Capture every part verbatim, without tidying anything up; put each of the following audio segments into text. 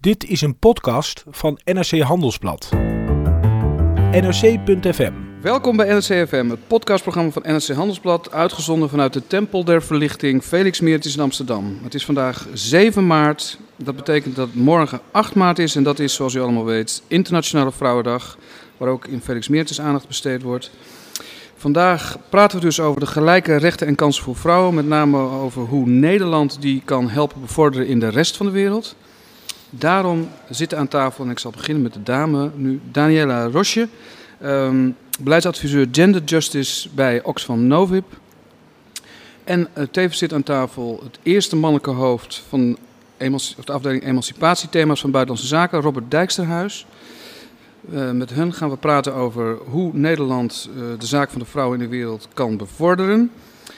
Dit is een podcast van N R C Handelsblad. N R C punt F M. Welkom bij N R C F M, het podcastprogramma van N R C Handelsblad, uitgezonden vanuit de Tempel der Verlichting Felix Meertens in Amsterdam. Het is vandaag zeven maart, dat betekent dat het morgen acht maart is en dat is, zoals u allemaal weet, Internationale Vrouwendag, waar ook in Felix Meertens aandacht besteed wordt. Vandaag praten we dus over de gelijke rechten en kansen voor vrouwen, met name over hoe Nederland die kan helpen bevorderen in de rest van de wereld. Daarom zitten aan tafel, en ik zal beginnen met de dame nu, Daniela Rosje, um, beleidsadviseur Gender Justice bij Oxfam Novib. En uh, tevens zit aan tafel het eerste mannelijke hoofd van emanci- of de afdeling emancipatiethema's van Buitenlandse Zaken, Robert Dijksterhuis. Uh, met hen gaan we praten over hoe Nederland uh, de zaak van de vrouw in de wereld kan bevorderen.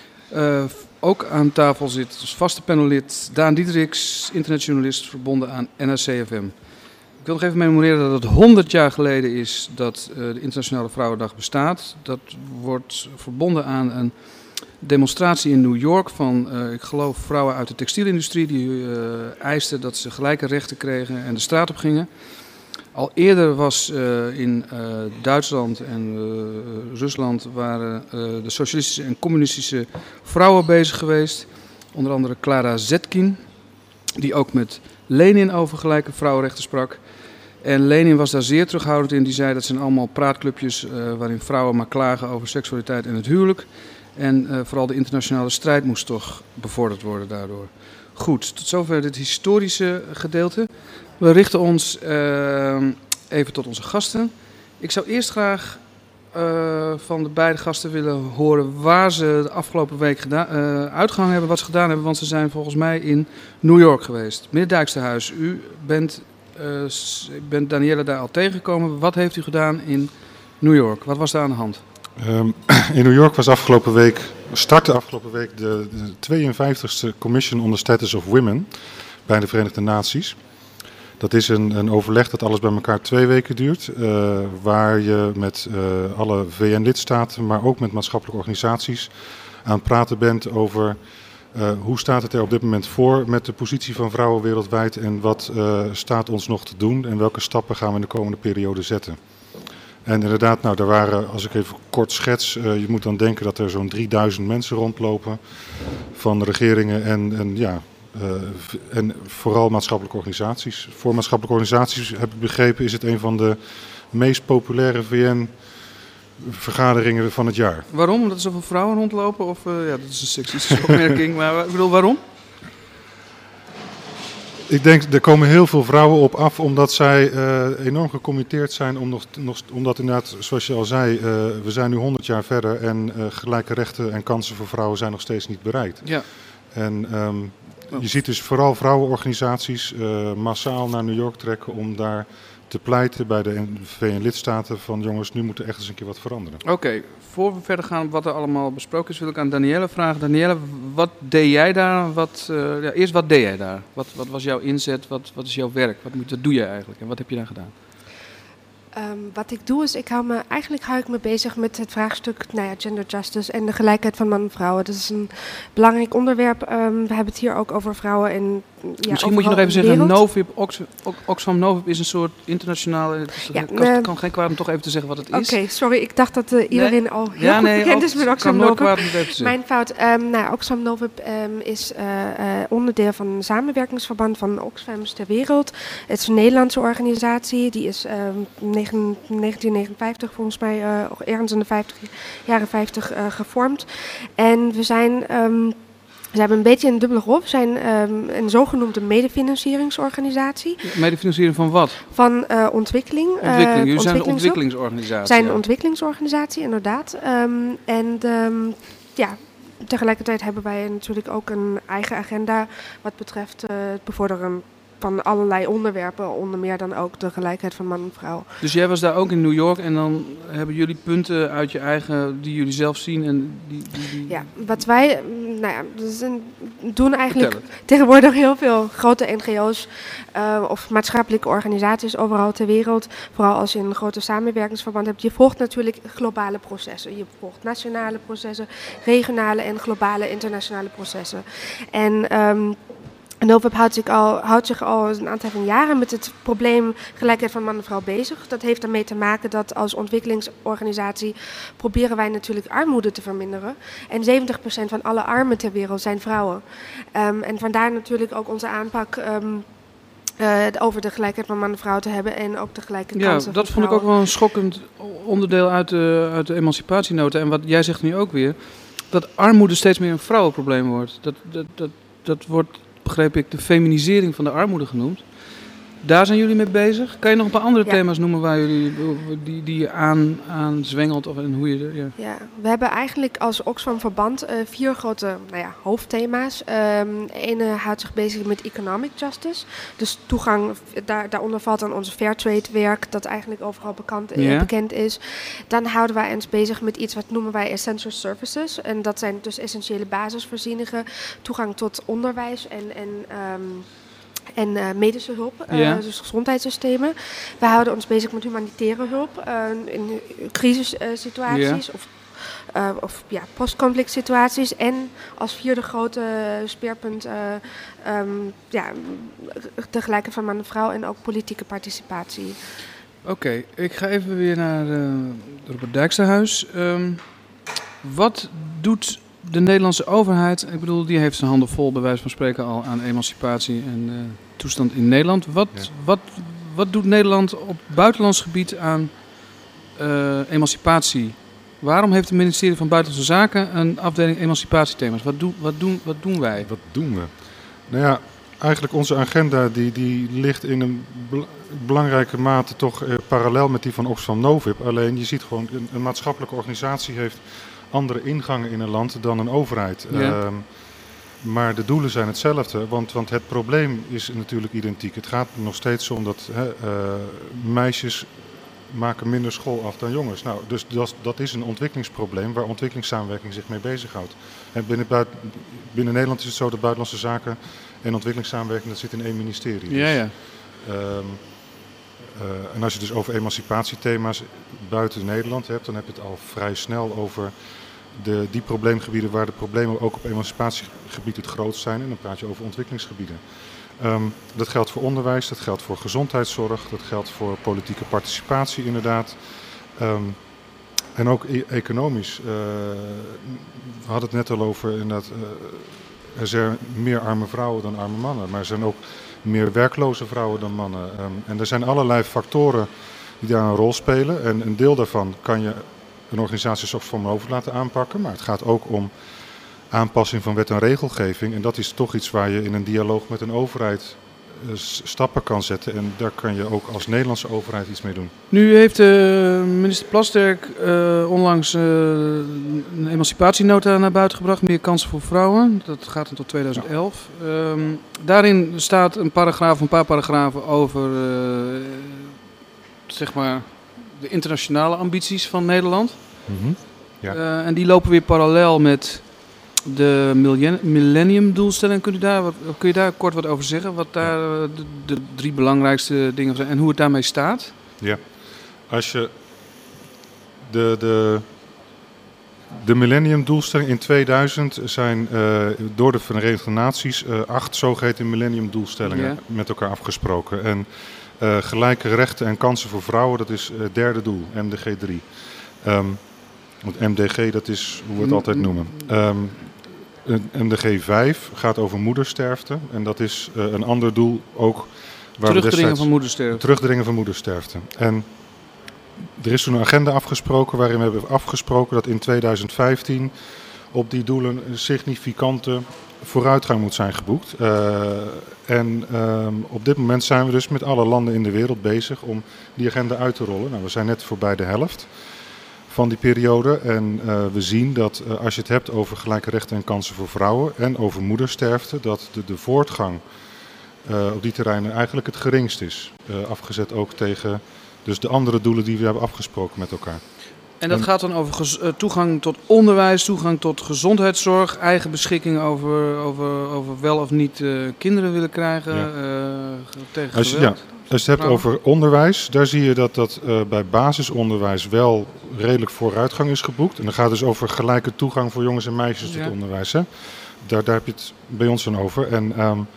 Uh, ook aan tafel zit als vaste panellid Daan Diederiks, internetjournalist verbonden aan N R C F M. Ik wil nog even memoreren dat het honderd jaar geleden is dat uh, de Internationale Vrouwendag bestaat. Dat wordt verbonden aan een demonstratie in New York van, uh, ik geloof, vrouwen uit de textielindustrie die uh, eisten dat ze gelijke rechten kregen en de straat op gingen. Al eerder was uh, in uh, Duitsland en uh, Rusland waren uh, de socialistische en communistische vrouwen bezig geweest. Onder andere Clara Zetkin, die ook met Lenin over gelijke vrouwenrechten sprak. En Lenin was daar zeer terughoudend in. Die zei dat zijn allemaal praatclubjes uh, waarin vrouwen maar klagen over seksualiteit en het huwelijk. En uh, vooral de internationale strijd moest toch bevorderd worden daardoor. Goed, tot zover dit historische gedeelte. We richten ons uh, even tot onze gasten. Ik zou eerst graag uh, van de beide gasten willen horen waar ze de afgelopen week geda- uh, uitgehangen hebben, wat ze gedaan hebben. Want ze zijn volgens mij in New York geweest. Meneer Dijksterhuis, u bent, uh, bent Daniela daar al tegengekomen. Wat heeft u gedaan in New York? Wat was daar aan de hand? Um, in New York was afgelopen week, startte afgelopen week de, de tweeënvijftigste Commission on the Status of Women bij de Verenigde Naties. Dat is een, een overleg dat alles bij elkaar twee weken duurt, uh, waar je met uh, alle V N-lidstaten, maar ook met maatschappelijke organisaties aan het praten bent over uh, hoe staat het er op dit moment voor met de positie van vrouwen wereldwijd en wat uh, staat ons nog te doen en welke stappen gaan we in de komende periode zetten. En inderdaad, nou, daar waren, als ik even kort schets, uh, je moet dan denken dat er zo'n drieduizend mensen rondlopen van regeringen en, en, ja, uh, en vooral maatschappelijke organisaties. Voor maatschappelijke organisaties, heb ik begrepen, is het een van de meest populaire V N-vergaderingen van het jaar. Waarom? Omdat er zoveel vrouwen rondlopen? Of, uh, ja, dat is een seksistische opmerking, maar ik bedoel, waarom? Ik denk, er komen heel veel vrouwen op af omdat zij uh, enorm gecommitteerd zijn. Om nog, nog, omdat inderdaad, zoals je al zei, uh, we zijn nu honderd jaar verder en uh, gelijke rechten en kansen voor vrouwen zijn nog steeds niet bereikt. Ja. En um, je ziet dus vooral vrouwenorganisaties uh, massaal naar New York trekken om daar te pleiten bij de V N-lidstaten van jongens, nu moet er echt eens een keer wat veranderen. Oké, okay, voor we verder gaan wat er allemaal besproken is, wil ik aan Daniela vragen. Daniela, wat deed jij daar? Wat, uh, ja, eerst, wat deed jij daar? Wat, wat was jouw inzet? Wat, wat is jouw werk? Wat, moet, wat doe je eigenlijk? En wat heb je daar gedaan? Um, wat ik doe is, ik hou me, eigenlijk hou ik me bezig met het vraagstuk nou ja, gender justice en de gelijkheid van man en vrouw. Dat is een belangrijk onderwerp. Um, we hebben het hier ook over vrouwen en ja, misschien moet je nog even zeggen, Novib, Ox, Oxfam Novib is een soort internationale, het ja, kan, uh, kan geen kwaad om toch even te zeggen wat het is. Oké, okay, sorry, ik dacht dat uh, iedereen nee? al heel ja, goed nee, bekend is met Oxfam Novib. Mijn fout. Um, nou, Oxfam Novib um, is uh, uh, onderdeel van een samenwerkingsverband van Oxfams ter wereld. Het is een Nederlandse organisatie, die is um, negentien negenenvijftig volgens mij, uh, ergens in de vijftig, jaren vijftig uh, gevormd. En we zijn... Um, We hebben een beetje een dubbele rol. We zijn um, een zogenoemde medefinancieringsorganisatie. Medefinanciering van wat? Van uh, ontwikkeling. Ontwikkeling. Jullie uh, zijn een ontwikkelingsorganisatie. We zijn ja. een ontwikkelingsorganisatie, inderdaad. Um, en um, ja, tegelijkertijd hebben wij natuurlijk ook een eigen agenda wat betreft uh, het bevorderen van allerlei onderwerpen, onder meer dan ook de gelijkheid van man en vrouw. Dus jij was daar ook in New York en dan hebben jullie punten uit je eigen, die jullie zelf zien en die... die, die... Ja, wat wij, nou ja, dus een, doen eigenlijk tegenwoordig heel veel grote N G O's uh, of maatschappelijke organisaties overal ter wereld. Vooral als je een grote samenwerkingsverband hebt. Je volgt natuurlijk globale processen. Je volgt nationale processen, regionale en globale internationale processen. En... Um, NOVEP houdt zich, al, houdt zich al een aantal van jaren met het probleem gelijkheid van man en vrouw bezig. Dat heeft ermee te maken dat als ontwikkelingsorganisatie proberen wij natuurlijk armoede te verminderen. En zeventig procent van alle armen ter wereld zijn vrouwen. Um, en vandaar natuurlijk ook onze aanpak um, uh, over de gelijkheid van man en vrouw te hebben en ook de gelijke ja, kansen. Ja, dat vond ik ook wel een schokkend onderdeel uit de, uit de emancipatienota. En wat jij zegt nu ook weer, dat armoede steeds meer een vrouwenprobleem wordt. Dat, dat, dat, dat wordt, begreep ik, de feminisering van de armoede genoemd. Daar zijn jullie mee bezig. Kan je nog een paar andere ja. thema's noemen waar jullie die, die je aan, aan zwengelt of en hoe je ja. ja, we hebben eigenlijk als Oxfam Verband uh, vier grote nou ja, hoofdthema's. Um, Ene houdt zich bezig met economic justice. Dus toegang, daar, daaronder valt dan onze Fairtrade werk, dat eigenlijk overal bekend, ja. bekend is. Dan houden wij ons bezig met iets wat noemen wij essential services. En dat zijn dus essentiële basisvoorzieningen, toegang tot onderwijs en, en um, En uh, medische hulp, uh, ja. dus gezondheidssystemen. We houden ons bezig met humanitaire hulp uh, in crisissituaties ja. of, uh, of ja, post-conflict situaties. En als vierde grote speerpunt uh, um, ja, de gelijkheid van man en vrouw en ook politieke participatie. Oké, okay, ik ga even weer naar uh, Robert Dijksterhuis. Um, wat doet de Nederlandse overheid, ik bedoel, die heeft zijn handen vol bij wijze van spreken al aan emancipatie en uh, toestand in Nederland. Wat, ja. wat, wat doet Nederland op buitenlands gebied aan uh, emancipatie? Waarom heeft het ministerie van Buitenlandse Zaken een afdeling emancipatiethema's? Wat, doe, wat, doen, wat doen wij? Wat doen we? Nou ja, eigenlijk onze agenda die, die ligt in een bel- belangrijke mate toch uh, parallel met die van Oxfam NOVEP. Alleen je ziet gewoon, een, een maatschappelijke organisatie heeft andere ingangen in een land dan een overheid. Ja. Uh, maar de doelen zijn hetzelfde, want, want het probleem is natuurlijk identiek. Het gaat nog steeds om dat hè, uh, meisjes maken minder school af dan jongens. Nou, dus dat, dat is een ontwikkelingsprobleem waar ontwikkelingssamenwerking zich mee bezighoudt. En binnen, buiten, binnen Nederland is het zo dat buitenlandse zaken en ontwikkelingssamenwerking, dat zit in één ministerie. Ja, ja. Dus, um, Uh, en als je dus over emancipatiethema's buiten Nederland hebt, dan heb je het al vrij snel over de, die probleemgebieden waar de problemen ook op emancipatiegebied het grootst zijn. En dan praat je over ontwikkelingsgebieden. Um, dat geldt voor onderwijs, dat geldt voor gezondheidszorg, dat geldt voor politieke participatie inderdaad. Um, en ook e- economisch. Uh, we hadden het net al over inderdaad, uh, er zijn meer arme vrouwen dan arme mannen, maar er zijn ook meer werkloze vrouwen dan mannen. Um, en er zijn allerlei factoren die daar een rol spelen. En een deel daarvan kan je een organisatie zoals Oxfam NOVEP laten aanpakken. Maar het gaat ook om aanpassing van wet en regelgeving. En dat is toch iets waar je in een dialoog met een overheid uh, stappen kan zetten. En daar kan je ook als Nederlandse overheid iets mee doen. Nu heeft uh, minister Plasterk uh, onlangs uh, een emancipatienota naar buiten gebracht. Meer kansen voor vrouwen. Dat gaat dan tot tweeduizend elf. Ja. Um, daarin staat een paragraaf, een paar paragrafen over uh, zeg maar de internationale ambities van Nederland. Mm-hmm. Ja. Uh, en die lopen weer parallel met de millenniumdoelstelling. Kun je daar, wat, kun je daar kort wat over zeggen? Wat daar ja. de, de drie belangrijkste dingen zijn en hoe het daarmee staat? Ja, als je de, de, de millenniumdoelstelling in tweeduizend zijn uh, door de Verenigde Naties uh, acht zogeheten millenniumdoelstellingen ja. met elkaar afgesproken. En uh, gelijke rechten en kansen voor vrouwen, dat is het uh, derde doel, M D G drie. Um, want M D G, dat is hoe we het altijd noemen. Um, M D G vijf gaat over moedersterfte en dat is uh, een ander doel ook. Waar Terugdringen van moedersterfte. Terugdringen van moedersterfte. En er is toen een agenda afgesproken waarin we hebben afgesproken dat in tweeduizend vijftien op die doelen een significante vooruitgang moet zijn geboekt. Uh, en uh, op dit moment zijn we dus met alle landen in de wereld bezig om die agenda uit te rollen. Nou, we zijn net voorbij de helft van die periode en uh, we zien dat uh, als je het hebt over gelijke rechten en kansen voor vrouwen en over moedersterfte, dat de, de voortgang uh, op die terreinen eigenlijk het geringst is. Uh, afgezet ook tegen dus de andere doelen die we hebben afgesproken met elkaar. En dat en, gaat dan over gez- uh, toegang tot onderwijs, toegang tot gezondheidszorg, eigen beschikking over, over, over wel of niet uh, kinderen willen krijgen ja. uh, tegen als je, geweld. Ja. Als je het hebt over onderwijs, daar zie je dat dat uh, bij basisonderwijs wel redelijk vooruitgang is geboekt. En dan gaat het dus over gelijke toegang voor jongens en meisjes tot ja. onderwijs. Hè? Daar, daar heb je het bij ons dan over. En um,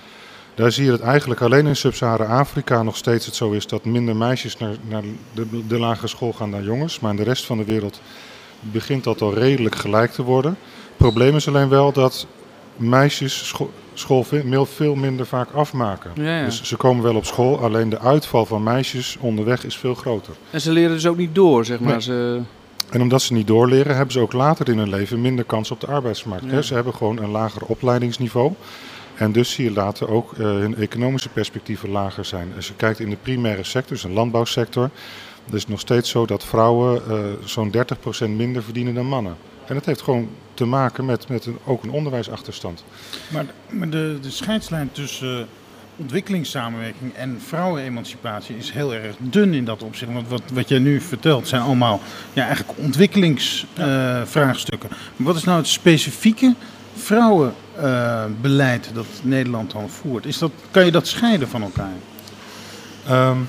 Daar zie je dat eigenlijk alleen in Sub-Sahara-Afrika nog steeds het zo is dat minder meisjes naar, naar de, de lagere school gaan dan jongens. Maar in de rest van de wereld begint dat al redelijk gelijk te worden. Het probleem is alleen wel dat meisjes school, school veel minder vaak afmaken. Ja, ja. Dus ze komen wel op school, alleen de uitval van meisjes onderweg is veel groter. En ze leren dus ook niet door, zeg maar. Nee. Ze... En omdat ze niet doorleren, hebben ze ook later in hun leven minder kans op de arbeidsmarkt. Ja. Ze hebben gewoon een lager opleidingsniveau. En dus zie je later ook uh, hun economische perspectieven lager zijn. Als je kijkt in de primaire sector, dus een landbouwsector, dan is het nog steeds zo dat vrouwen uh, zo'n dertig procent minder verdienen dan mannen. En dat heeft gewoon te maken met, met een, ook een onderwijsachterstand. Maar, maar de, de scheidslijn tussen uh, ontwikkelingssamenwerking en vrouwenemancipatie is heel erg dun in dat opzicht. Want wat, wat jij nu vertelt zijn allemaal ja, eigenlijk ontwikkelingsvraagstukken. Uh, maar wat is nou het specifieke vrouwenbeleid uh, dat Nederland dan voert? Is dat, kan je dat scheiden van elkaar? Um,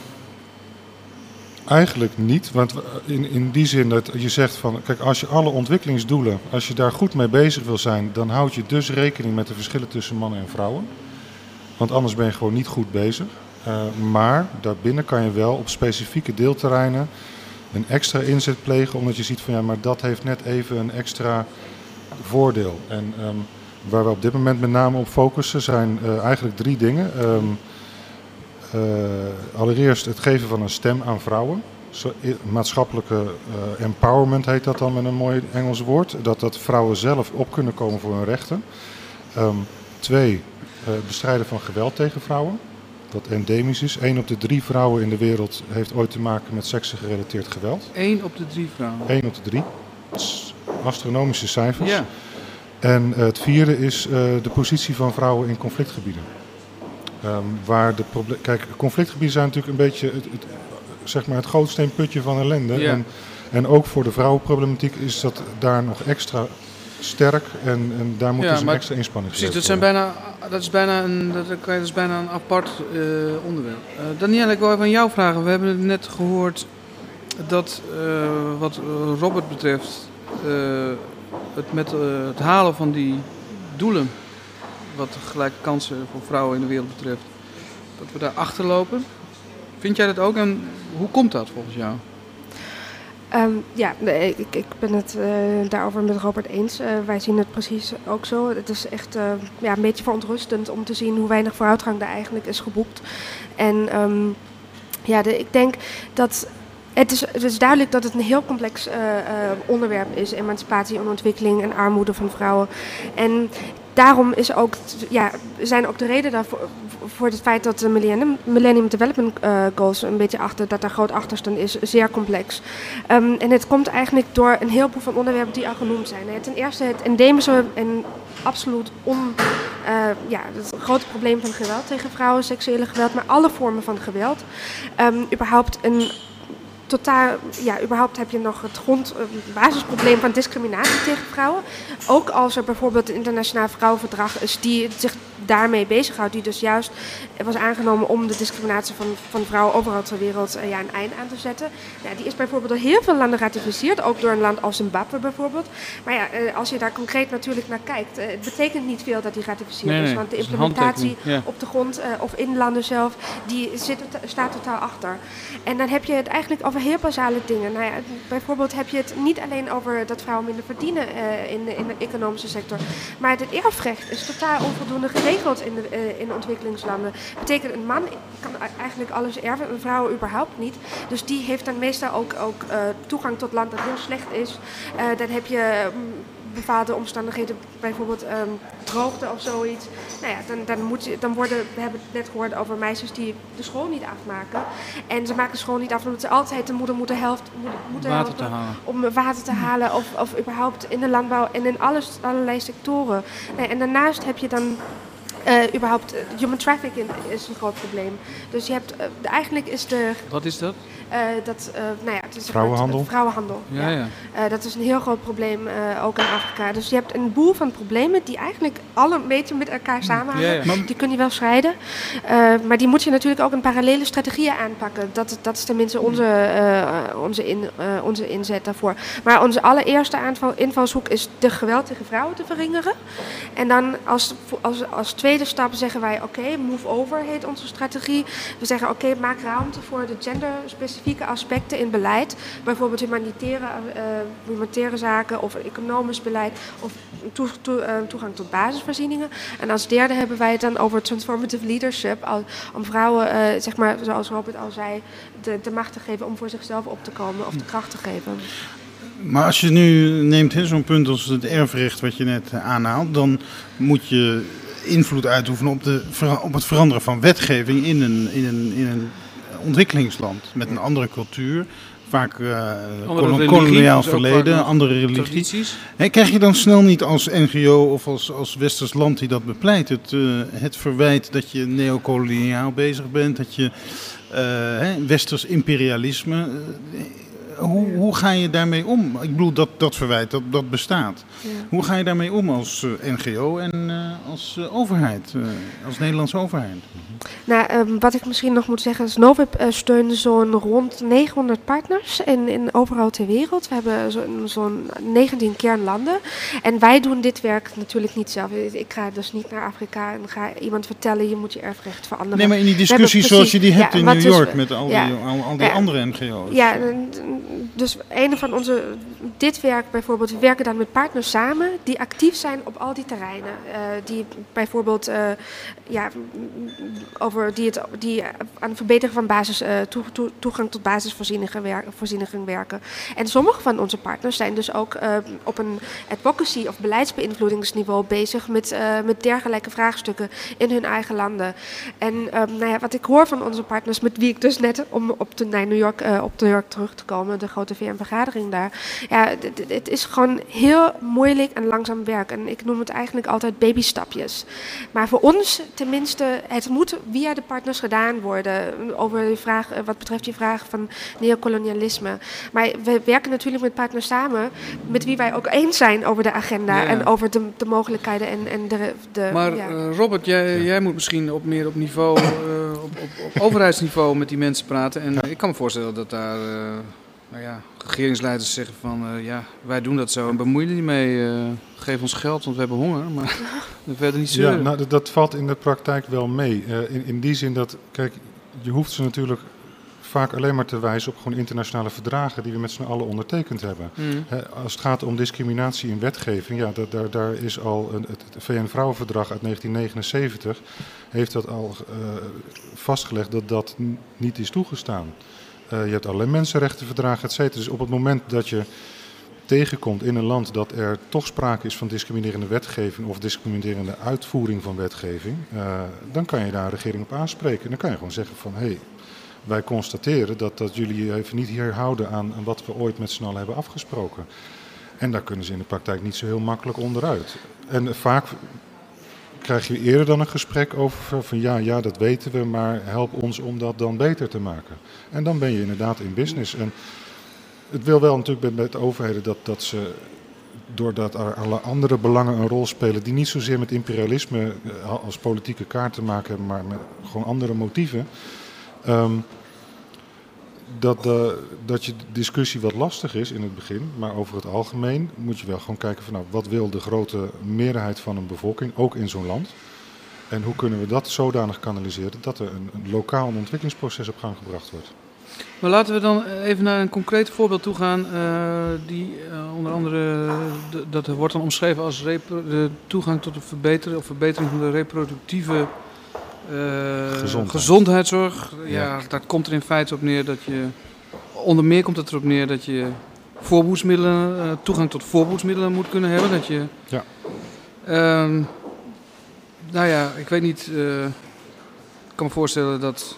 eigenlijk niet, want in, in die zin dat je zegt van, kijk, als je alle ontwikkelingsdoelen, als je daar goed mee bezig wil zijn, dan houd je dus rekening met de verschillen tussen mannen en vrouwen. Want anders ben je gewoon niet goed bezig. Uh, maar daarbinnen kan je wel op specifieke deelterreinen een extra inzet plegen, omdat je ziet van ja, maar dat heeft net even een extra voordeel. En um, waar we op dit moment met name op focussen zijn uh, eigenlijk drie dingen. Um, uh, allereerst het geven van een stem aan vrouwen. Zo, maatschappelijke uh, empowerment heet dat dan met een mooi Engels woord. Dat, dat vrouwen zelf op kunnen komen voor hun rechten. Um, twee, uh, bestrijden van geweld tegen vrouwen. Dat endemisch is. Eén op de drie vrouwen in de wereld heeft ooit te maken met seksengerelateerd geweld. Eén op de drie vrouwen? Eén op de drie. Astronomische cijfers. Ja. En uh, het vierde is uh, de positie van vrouwen in conflictgebieden. Um, waar de proble- Kijk, conflictgebieden zijn natuurlijk een beetje het, het, zeg maar het gootsteenputje van ellende. Ja. En, en ook voor de vrouwenproblematiek is dat daar nog extra sterk en, en daar moet Ja, dus een maar extra inspanning Precies, dat, geleverd zijn worden. bijna, dat, is bijna een, dat, dat is bijna een apart uh, onderwerp. Uh, Danielle, ik wil even aan jou vragen. We hebben net gehoord dat uh, wat Robert betreft, uh, het met uh, het halen van die doelen, wat de gelijke kansen voor vrouwen in de wereld betreft, dat we daar achterlopen. Vind jij dat ook en hoe komt dat volgens jou? Um, ja, nee, ik, ik ben het uh, daarover met Robert eens. Uh, wij zien het precies ook zo. Het is echt uh, ja, een beetje verontrustend om te zien hoe weinig vooruitgang er eigenlijk is geboekt. En um, ja, de, ik denk dat het is, het is duidelijk dat het een heel complex uh, uh, onderwerp is. Emancipatie en ontwikkeling en armoede van vrouwen. En daarom is ook, ja, zijn ook de reden daarvoor voor het feit dat de Millennium, Millennium Development uh, Goals een beetje achter, dat daar groot achterstand is, zeer complex. Um, en het komt eigenlijk door een heleboel van onderwerpen die al genoemd zijn. Ten eerste het endemische en absoluut on, uh, ja, het grote probleem van geweld tegen vrouwen, seksuele geweld, maar alle vormen van geweld. Um, überhaupt een Totaal, ja, überhaupt heb je nog het grond, uh, basisprobleem van discriminatie tegen vrouwen. Ook als er bijvoorbeeld een internationaal vrouwenverdrag is die zich daarmee bezighoudt, die dus juist was aangenomen om de discriminatie van, van vrouwen overal ter wereld uh, ja, een eind aan te zetten. Ja, die is bijvoorbeeld door heel veel landen geratificeerd, ook door een land als Zimbabwe bijvoorbeeld. Maar ja, uh, als je daar concreet natuurlijk naar kijkt, uh, het betekent niet veel dat die geratificeerd nee, is, nee, want de het is een implementatie ja. op de grond uh, of in landen zelf, die zit, staat totaal achter. En dan heb je het eigenlijk over heel basale dingen. Nou ja, bijvoorbeeld heb je het niet alleen over dat vrouwen minder verdienen uh, in, de, in de economische sector, maar het erfrecht is totaal onvoldoende geregeld in de, uh, in de ontwikkelingslanden. Dat betekent een man kan eigenlijk alles erven, een vrouw überhaupt niet. Dus die heeft dan meestal ook, ook uh, toegang tot land dat heel slecht is. Uh, dan heb je um, bepaalde omstandigheden, bijvoorbeeld um, droogte of zoiets. Nou ja, dan, dan, moet je, dan worden, we hebben het net gehoord over meisjes die de school niet afmaken. En ze maken de school niet af omdat ze altijd de moeder moeten, helft, moeten water helpen te halen. om water te halen. Of, of überhaupt in de landbouw en in alles, allerlei sectoren. Nou, en daarnaast heb je dan Uh, überhaupt, uh, human trafficking is een groot probleem. Dus je hebt, uh, de, eigenlijk is de... Wat is dat? Uh, dat, uh, nou ja, het is Vrouwenhandel? Het, vrouwenhandel, ja. ja. ja. Uh, dat is een heel groot probleem, uh, ook in Afrika. Dus je hebt een boel van problemen die eigenlijk alle een beetje met elkaar samenhangen. Ja, ja. Die kun je wel scheiden. Uh, maar die moet je natuurlijk ook in parallele strategieën aanpakken. Dat, dat is tenminste onze, uh, onze, in, uh, onze inzet daarvoor. Maar onze allereerste aanval, invalshoek is de geweld tegen vrouwen te verringeren. En dan als, als, als tweede tweede stap zeggen wij, oké, okay, move over heet onze strategie. We zeggen, oké, okay, maak ruimte voor de genderspecifieke aspecten in beleid. Bijvoorbeeld humanitaire, uh, humanitaire zaken of economisch beleid of toe, toe, uh, toegang tot basisvoorzieningen. En als derde hebben wij het dan over transformative leadership, al, om vrouwen, uh, zeg maar, zoals Robert al zei, de, de macht te geven om voor zichzelf op te komen of de kracht te geven. Maar als je nu neemt he, zo'n punt als het erfrecht wat je net aanhaalt, dan moet je invloed uitoefenen op, de, op het veranderen van wetgeving in een, in een, in een ontwikkelingsland met een andere cultuur. Vaak uh, koloniaal religie, verleden, andere religies. He, krijg je dan snel niet als N G O of als, als westers land die dat bepleit het, uh, het verwijt dat je neocoloniaal bezig bent, dat je uh, he, westers imperialisme... Uh, Hoe, hoe ga je daarmee om? Ik bedoel, dat, dat verwijt, dat, dat bestaat. Ja. Hoe ga je daarmee om als uh, N G O en uh, als uh, overheid, uh, als Nederlandse overheid? Nou, um, wat ik misschien nog moet zeggen is, Novib uh, steunt zo'n rond negenhonderd partners in, in overal ter wereld. We hebben zo'n zo'n negentien kernlanden. En wij doen dit werk natuurlijk niet zelf. Ik ga dus niet naar Afrika en ga iemand vertellen, je moet je erfrecht veranderen. Nee, maar in die discussie zoals je die hebt ja, in New York dus, met al die, ja, al, al die ja, andere N G O's. Ja, dus een van onze, dit werk bijvoorbeeld, we werken dan met partners samen die actief zijn op al die terreinen. Uh, die bijvoorbeeld, uh, ja, over die, het, die aan het verbeteren van basis, uh, toe, toe, toegang tot basisvoorzieningen wer, werken. En sommige van onze partners zijn dus ook uh, op een advocacy of beleidsbeïnvloedingsniveau bezig met, uh, met dergelijke vraagstukken in hun eigen landen. En um, nou ja, wat ik hoor van onze partners, met wie ik dus net om op de, naar New York, uh, op New York terug te komen, de grote V N-vergadering daar. Ja, het is gewoon heel moeilijk en langzaam werk. En ik noem het eigenlijk altijd babystapjes. Maar voor ons tenminste, het moet via de partners gedaan worden. Over die vraag, wat betreft die vraag van neocolonialisme. Maar we werken natuurlijk met partners samen, met wie wij ook eens zijn over de agenda ja, ja. en over de, de mogelijkheden en, en de, de... Maar ja. uh, Robert, jij, ja. jij moet misschien op meer op niveau, uh, op, op, op overheidsniveau met die mensen praten. En uh, ik kan me voorstellen dat daar... Uh, Nou ja, regeringsleiders zeggen van uh, ja, wij doen dat zo en bemoei je niet mee. Uh, geef ons geld, want we hebben honger, maar we verder niet zeuren. Ja, nou, dat, dat valt in de praktijk wel mee. Uh, in, in die zin dat, kijk, je hoeft ze natuurlijk vaak alleen maar te wijzen op gewoon internationale verdragen die we met z'n allen ondertekend hebben. Mm. Uh, als het gaat om discriminatie in wetgeving, ja, da, daar, daar is al een, het V N-vrouwenverdrag uit negentien negenenzeventig heeft dat al uh, vastgelegd dat dat n- niet is toegestaan. Uh, je hebt allerlei mensenrechtenverdragen, et cetera. Dus op het moment dat je tegenkomt in een land dat er toch sprake is van discriminerende wetgeving of discriminerende uitvoering van wetgeving, uh, dan kan je daar een regering op aanspreken. En dan kan je gewoon zeggen van, hé, hey, wij constateren dat, dat jullie even niet hier houden aan, aan wat we ooit met z'n allen hebben afgesproken. En daar kunnen ze in de praktijk niet zo heel makkelijk onderuit. En uh, vaak krijg je eerder dan een gesprek over van ja, ja, dat weten we, maar help ons om dat dan beter te maken. En dan ben je inderdaad in business. En het wil wel natuurlijk met, met overheden dat, dat ze, doordat er alle andere belangen een rol spelen die niet zozeer met imperialisme als politieke kaart te maken hebben, maar met gewoon andere motieven, um, dat, de, dat je de discussie wat lastig is in het begin, maar over het algemeen moet je wel gewoon kijken van nou, wat wil de grote meerderheid van een bevolking, ook in zo'n land. En hoe kunnen we dat zodanig kanaliseren dat er een, een lokaal ontwikkelingsproces op gang gebracht wordt. Maar laten we dan even naar een concreet voorbeeld toe gaan. Uh, die uh, onder andere, de, dat wordt dan omschreven als repro- de toegang tot de verbetering of verbetering van de reproductieve uh, Gezondheid. gezondheidszorg. Ja, Ja, dat komt er in feite op neer dat je, onder meer komt het erop neer dat je voorboedsmiddelen, uh, toegang tot voorboedsmiddelen moet kunnen hebben. Dat je, ja. Uh, nou ja, ik weet niet, uh, ik kan me voorstellen dat...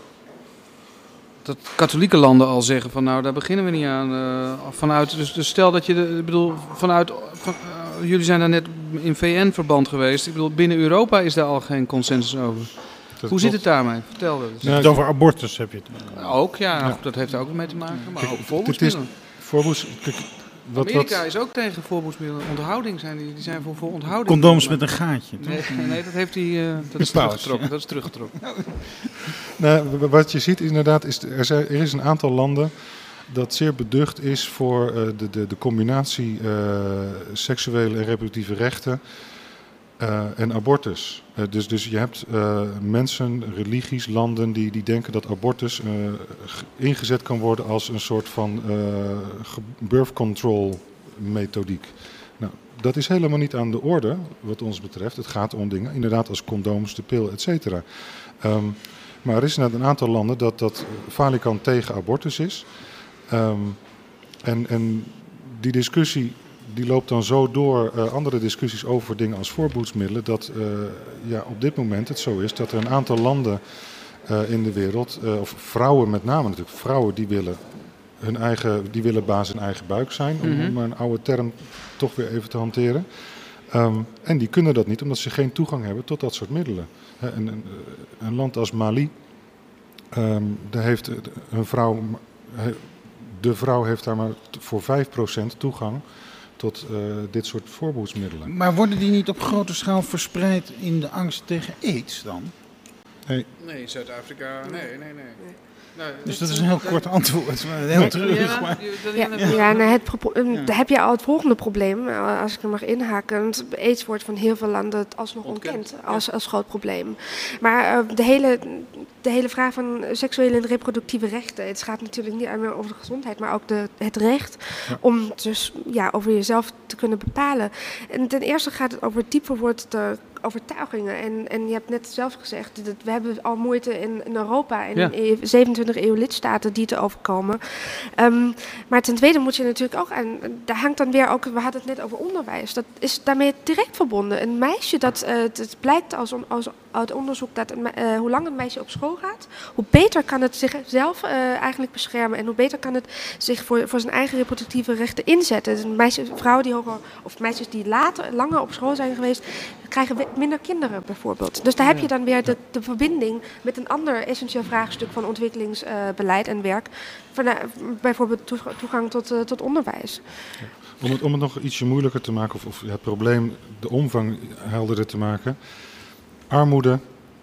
dat katholieke landen al zeggen van nou, daar beginnen we niet aan. Uh, vanuit, dus, dus stel dat je, de, ik bedoel, vanuit, van, uh, jullie zijn daar net in V N-verband geweest. Ik bedoel, binnen Europa is daar al geen consensus over. Dat Hoe klopt. Zit het daarmee? Vertel dat eens. Ja, het over abortus heb je het. Ook, ja, ja. Dat heeft er ook mee te maken. Maar kijk, ook voorboedsmiddelen. Voorboeds, kijk, wat, Amerika wat... is ook tegen voorboedsmiddelen. Onthouding zijn die, die zijn voor, voor onthouding. Condooms met een gaatje. Nee, nee, nee, dat heeft hij. Uh, dat is teruggetrokken. Ja. Dat is teruggetrokken. Nou, wat je ziet inderdaad, is er, zijn, er is een aantal landen dat zeer beducht is voor uh, de, de, de combinatie uh, seksuele en reproductieve rechten Uh, en abortus. Uh, dus, dus je hebt uh, mensen, religies, landen die, die denken dat abortus uh, ingezet kan worden als een soort van uh, birth control methodiek. Nou, dat is helemaal niet aan de orde wat ons betreft. Het gaat om dingen, inderdaad als condooms, de pil, et cetera. Um, maar er is inderdaad een aantal landen dat, dat falikant tegen abortus is. Um, en, en die discussie die loopt dan zo door uh, andere discussies over dingen als voorboedsmiddelen, dat uh, ja, op dit moment het zo is dat er een aantal landen uh, in de wereld, uh, of vrouwen met name natuurlijk, vrouwen die willen hun eigen, die willen baas in eigen buik zijn, om, Mm-hmm. om maar een oude term toch weer even te hanteren. Um, en die kunnen dat niet omdat ze geen toegang hebben tot dat soort middelen. He, een, een, een land als Mali, um, daar heeft een vrouw, de vrouw heeft daar maar voor vijf procent toegang tot uh, dit soort voorboedsmiddelen. Maar worden die niet op grote schaal verspreid in de angst tegen aids dan? Nee, Nee, Zuid-Afrika, nee, nee, nee. Nou, Dus dat is een heel kort antwoord, maar heel terug. Maar... Ja, ja nou het pro- um, daar heb je al het volgende probleem, uh, als ik er mag inhaken. Want aids wordt van heel veel landen alsnog ontkend, Ontkend, als, als groot probleem. Maar uh, de, hele, de hele vraag van seksuele en reproductieve rechten, het gaat natuurlijk niet alleen maar over de gezondheid, maar ook de, het recht Ja. om dus ja, over jezelf te kunnen bepalen. En ten eerste gaat het over diep verwoorde overtuigingen. En, en je hebt net zelf gezegd, dat we hebben al moeite in, in Europa en Ja. in zevenentwintig E U-lidstaten die te overkomen. Um, maar ten tweede moet je natuurlijk ook aan, daar hangt dan weer ook, we hadden het net over onderwijs, dat is daarmee direct verbonden. Een meisje, dat uh, het blijkt als, on, als uit onderzoek dat een, uh, hoe lang een meisje op school gaat, hoe beter kan het zichzelf uh, eigenlijk beschermen en hoe beter kan het zich voor, voor zijn eigen reproductieve rechten inzetten. Dus meisjes, vrouwen die hoger, of meisjes die later, langer op school zijn geweest, krijgen we minder kinderen bijvoorbeeld. Dus daar heb je dan weer de, de verbinding met een ander essentieel vraagstuk van ontwikkelingsbeleid uh, en werk. Van, uh, bijvoorbeeld toegang tot, uh, tot onderwijs. Ja. Om, het, om het nog ietsje moeilijker te maken, of, of het probleem, de omvang helderder te maken. Armoede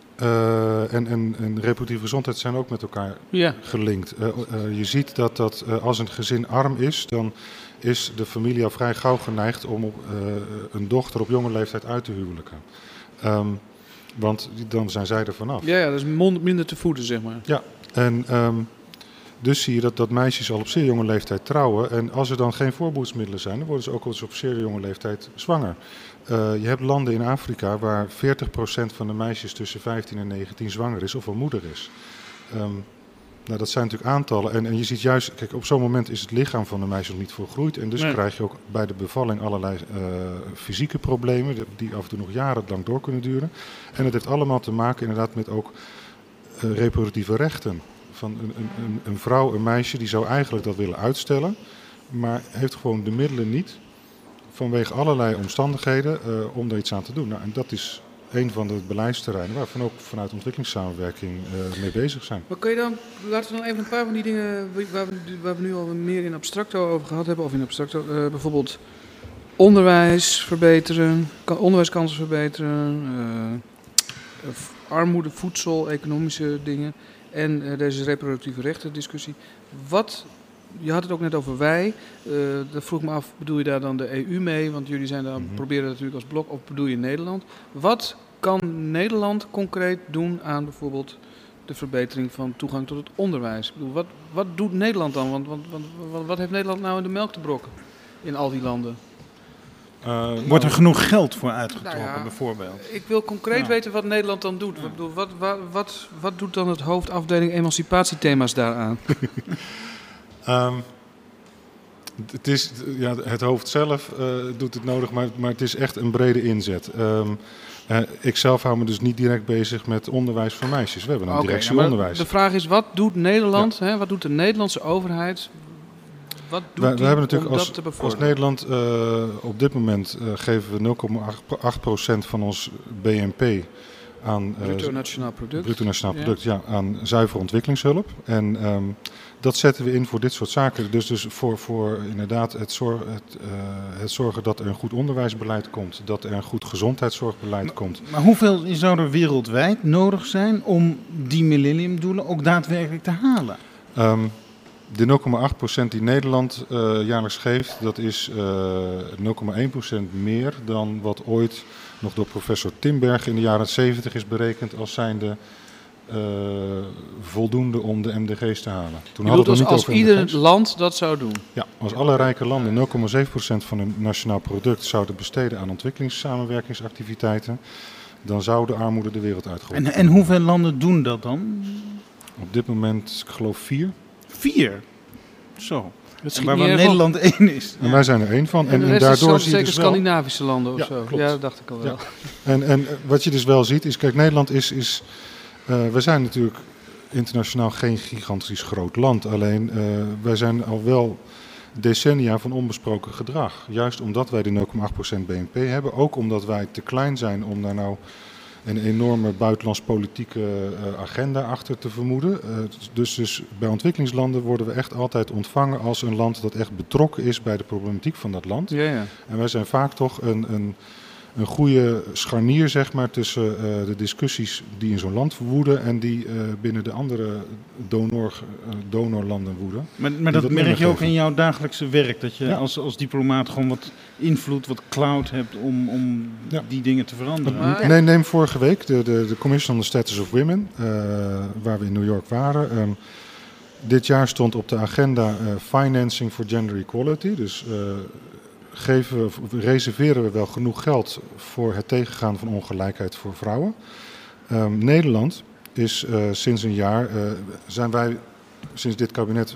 uh, en, en, en reproductieve gezondheid zijn ook met elkaar Ja. gelinkt. Uh, uh, je ziet dat, dat uh, als een gezin arm is, dan is de familie al vrij gauw geneigd om op, uh, een dochter op jonge leeftijd uit te huwelijken. Um, want dan zijn zij er vanaf. Ja, ja, dat is mond, minder te voeden, zeg maar. Ja, en um, dus zie je dat, dat meisjes al op zeer jonge leeftijd trouwen. En als er dan geen voorboedsmiddelen zijn, dan worden ze ook al eens op zeer jonge leeftijd zwanger. Uh, je hebt landen in Afrika waar veertig procent van de meisjes tussen vijftien en negentien zwanger is of een moeder is. Um, nou, dat zijn natuurlijk aantallen. En, en je ziet juist, kijk, op zo'n moment is het lichaam van de meisje nog niet volgroeid. En dus Nee. krijg je ook bij de bevalling allerlei uh, fysieke problemen die af en toe nog jarenlang door kunnen duren. En het heeft allemaal te maken inderdaad met ook uh, reproductieve rechten. Van een, een, een vrouw, een meisje, die zou eigenlijk dat willen uitstellen, maar heeft gewoon de middelen niet, vanwege allerlei omstandigheden, uh, om daar iets aan te doen. Nou, en dat is een van de beleidsterreinen waarvan ook vanuit ontwikkelingssamenwerking uh, mee bezig zijn. Maar kun je dan, laten we dan even een paar van die dingen waar we, waar we nu al meer in abstracto over gehad hebben, of in abstracto, uh, bijvoorbeeld onderwijs verbeteren, kan, onderwijskansen verbeteren, uh, armoede, voedsel, economische dingen en uh, deze reproductieve rechten discussie. Wat, je had het ook net over wij, uh, dat vroeg me af, bedoel je daar dan de E U mee, want jullie zijn daar, Mm-hmm. proberen dat natuurlijk als blok, of bedoel je Nederland? Wat kan Nederland concreet doen aan bijvoorbeeld de verbetering van toegang tot het onderwijs? Ik bedoel, wat, wat doet Nederland dan? Want, want, want wat, wat heeft Nederland nou in de melk te brokken in al die landen? Uh, Wordt er genoeg geld voor uitgetrokken, Nou ja, bijvoorbeeld? Ik wil concreet Ja. weten wat Nederland dan doet. Ik bedoel, wat, wat, wat, wat doet dan het hoofdafdeling emancipatiethema's daaraan? Um, het, is, ja, het hoofd zelf uh, doet het nodig, maar, maar het is echt een brede inzet. Um, uh, ik zelf hou me dus niet direct bezig met onderwijs voor meisjes. We hebben een Oké, directie nou, maar onderwijs. de vraag is, wat doet Nederland, hè, wat doet de Nederlandse overheid? Wat doet We, we die hebben natuurlijk om als, dat te als bevorderen? Nederland uh, op dit moment uh, geven we nul komma acht procent van ons B N P aan uh, Bruto nationaal product. bruto nationaal Ja. product, ja, aan zuivere ontwikkelingshulp. En um, dat zetten we in voor dit soort zaken. Dus, dus voor, voor inderdaad het, zorg, het, uh, het zorgen dat er een goed onderwijsbeleid komt, dat er een goed gezondheidszorgbeleid Maar- komt. Maar hoeveel zou er wereldwijd nodig zijn om die millenniumdoelen ook daadwerkelijk te halen? Um, De nul komma acht procent die Nederland uh, jaarlijks geeft, dat is uh, nul komma één procent meer dan wat ooit nog door professor Timberg in de jaren zeventig is berekend als zijnde uh, voldoende om de M D G's te halen. Toen Je bedoelt hadden we als, het als niet over ieder M D G's. land dat zou doen? Ja, als alle rijke landen nul komma zeven procent van hun nationaal product zouden besteden aan ontwikkelingssamenwerkingsactiviteiten, dan zou de armoede de wereld uitgeholpen En, en hoeveel landen doen dat dan? Op dit moment, ik geloof vier. Vier? Zo. Dat En waarvan Nederland één is. En wij zijn er één van. En, En, de en rest is daardoor dan zie je zeker dus wel... Scandinavische landen of Ja, zo. klopt. Ja, dat dacht ik al wel. Ja. En, en wat je dus wel ziet is, kijk, Nederland is... is uh, we zijn natuurlijk internationaal geen gigantisch groot land. Alleen, uh, wij zijn al wel decennia van onbesproken gedrag. Juist omdat wij de nul komma acht procent B N P hebben. Ook omdat wij te klein zijn om daar nou een enorme buitenlands politieke uh, agenda achter te vermoeden. Uh, dus, dus bij ontwikkelingslanden worden we echt altijd ontvangen als een land dat echt betrokken is bij de problematiek van dat land. Ja, ja. En wij zijn vaak toch een, een, een goede scharnier, zeg maar, tussen uh, de discussies die in zo'n land woeden en die uh, binnen de andere donor, uh, donorlanden woeden. Maar, maar Die dat wat merk je ook geven. in jouw dagelijkse werk, dat je Ja. als, als diplomaat gewoon wat invloed, wat clout hebt om, om Ja. die dingen te veranderen. Maar- Nee, neem vorige week de, de, de Commission on the Status of Women, uh, waar we in New York waren. Um, dit jaar stond op de agenda uh, Financing for Gender Equality. Dus uh, geven, of reserveren we wel genoeg geld voor het tegengaan van ongelijkheid voor vrouwen. Um, Nederland is uh, sinds een jaar, uh, zijn wij sinds dit kabinet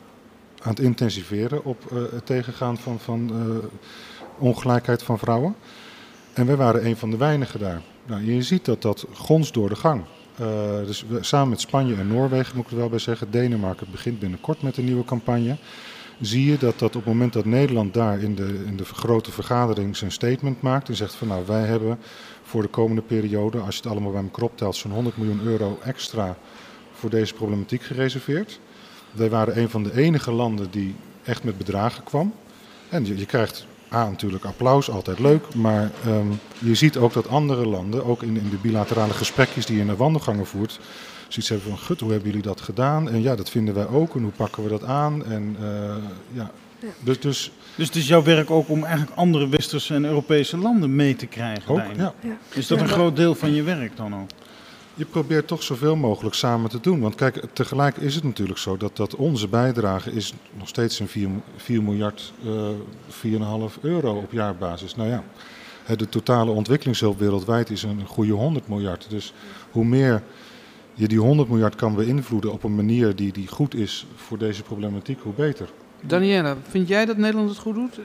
aan het intensiveren op uh, het tegengaan van, van uh, ongelijkheid van vrouwen. En wij waren een van de weinigen daar. Nou, je ziet dat dat gonst door de gang. Uh, dus we, samen met Spanje en Noorwegen, moet ik er wel bij zeggen, Denemarken begint binnenkort met een nieuwe campagne. Zie je dat, dat op het moment dat Nederland daar in de, in de grote vergadering zijn statement maakt en zegt van nou, wij hebben voor de komende periode, als je het allemaal bij elkaar optelt, zo'n honderd miljoen euro extra voor deze problematiek gereserveerd. Wij waren een van de enige landen die echt met bedragen kwam. En je, je krijgt A, natuurlijk applaus, altijd leuk, maar um, je ziet ook dat andere landen, ook in, in de bilaterale gesprekjes die je in de wandelgangen voert, zoiets hebben van, gut, hoe hebben jullie dat gedaan? En ja, dat vinden wij ook en hoe pakken we dat aan? En uh, ja, Ja. dus, dus Dus het is jouw werk ook om eigenlijk andere westerse en Europese landen mee te krijgen ook, daarin. ja. Ja. Is dat Ja. een groot deel van je werk dan ook? Je probeert toch zoveel mogelijk samen te doen. Want kijk, tegelijk is het natuurlijk zo dat, dat onze bijdrage is nog steeds een vier miljard, uh, vier komma vijf euro op jaarbasis. Nou ja, de totale ontwikkelingshulp wereldwijd is een goede honderd miljard. Dus hoe meer je die honderd miljard kan beïnvloeden op een manier die, die goed is voor deze problematiek, hoe beter. Daniela, vind jij dat Nederland het goed doet?